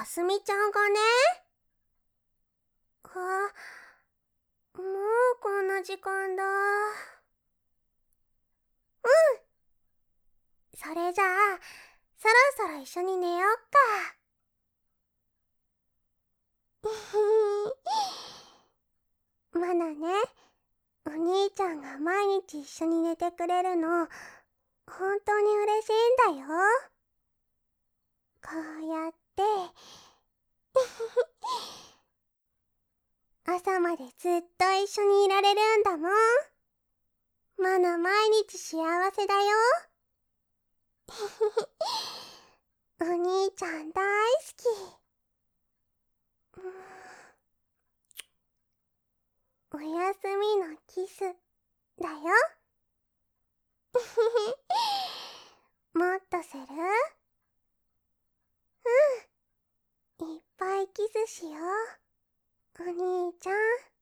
すみちゃんがね。もうこんな時間だ。それじゃあ、そろそろ一緒に寝よっか。まだね、お兄ちゃんが毎日一緒に寝てくれるの、本当に嬉しいんだよ。こうやって、朝までずっと一緒にいられるんだもん。マナ毎日幸せだよ。お兄ちゃん大好き。おやすみのキスだよ。もっとする？いっぱいキスしよう。お兄ちゃん。